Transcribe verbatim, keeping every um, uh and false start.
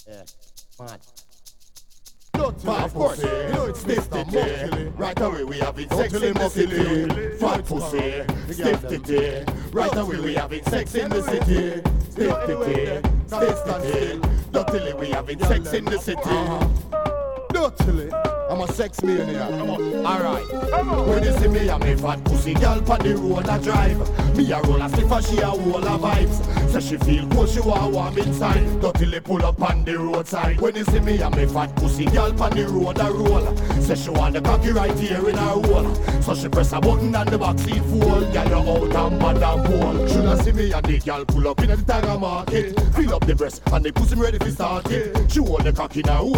Yeah, mad. Fat pussy, you know it's stiff titty. Right away we have it sex in the city. Fat pussy, stiff titty. Right away we have it sex in the city. Stiff titty, stiff titty. Dirtily we have it sex in the city. Dirtily, I'm a sex maniac. Alright. When you see me, I'm a fat pussy girl on the road I drive. Me a roll a stiff and she a whole of vibes. Say she feel cold, she want warm inside. Dirtily pull up on the roadside. When you see me, I'm a fat pussy girl on the road I roll. Say she want the cocky right here in her hole. So she press a button and the back seat full. Girl, you out and bad and pole. Shoulda see me and the girl pull up in the Tiger Market. Fill up the breast and the pussy ready for start it. She hold the cocky in her hole.